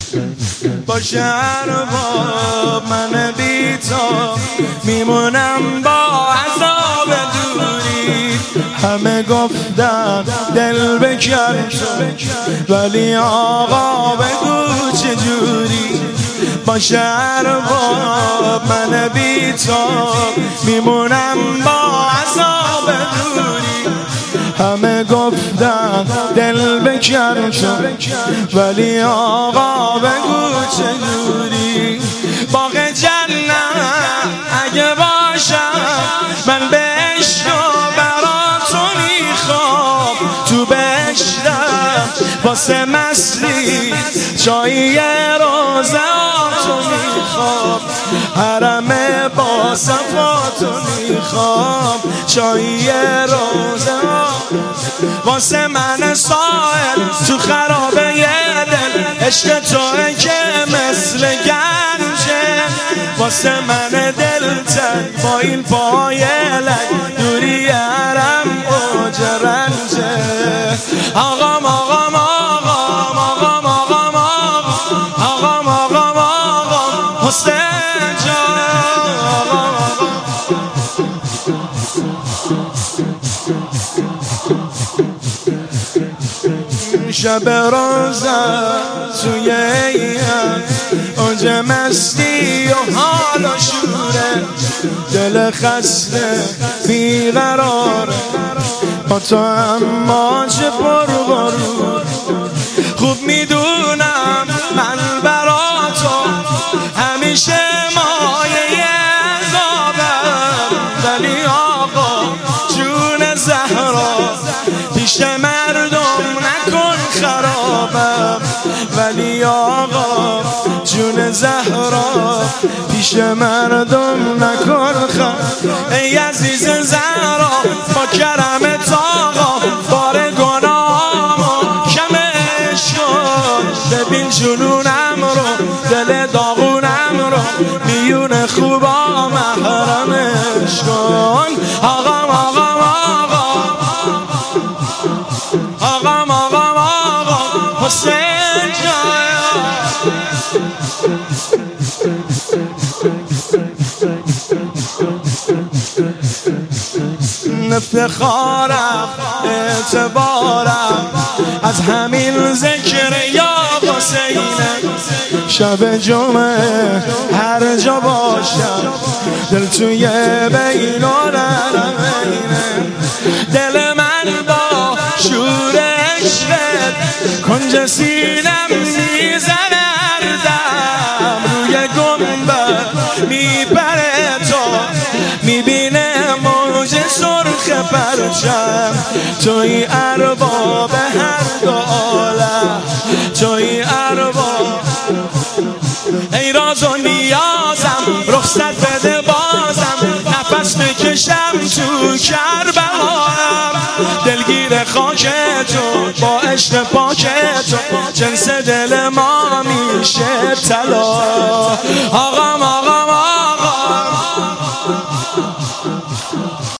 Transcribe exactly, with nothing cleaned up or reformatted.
با شهر با من بی‌تاب میمونم با عذاب دوری. همه گفتن دل بکن ولی آقا بگو چجوری. با شهر با من بی‌تاب میمونم با عذاب دوری. همه گفتن دل بکن ولی آقا بگو چجوری. باغ جنت اگه باشم من به عشق و برا تو میخوام. تو بهشتم واسه مستی چایی روزه تو میخوام. حرم با صفاتو میخوام چایی روزه واسه من سائل تو خرابه دل. عشق توه که مثل گنجه واسه من دل تن با این پای لنگ دوری حرم اوج رنجه. آقام آقام آقام آقام آقام آقام آقام آقام حسین جان. شب روزه توی ایام اوج مستی و حال و شوره. دل خسته بیقراره با تو اما چه پر برو. خوب میدونم من برا تو همیشه مایه عذابم. ولی آقا جون زهرا پیش مردم نکن خرابم. ولی آقا جون زهرا پیش مردم نکن خرابم. ای عزیز زهرا با کرمت آقا بار گناهامو کمش کن. ببین جنونم رو دل داغونم رو میون خوبا محرمش کن. آقام آقام آقام آقام آقام آقام حسین جان. افتخارم اعتبارم از همین ذکر یا حسینه. شب جمعه هر جا باشم دل توی بین و نرمینه. دل من با شور عشقت کنج سینم میزنه هردم. روی گنبد میبره تو میبینه موج سرخ پرچم. توی ارباب هر دو عالم توی ارباب. ای راز و نیازم رخصت بده بازم نفس بکشم تو کربلام. دلگیر خاک تو با عشق پاک تو جنس دل ما میشه طلا. آقام آقام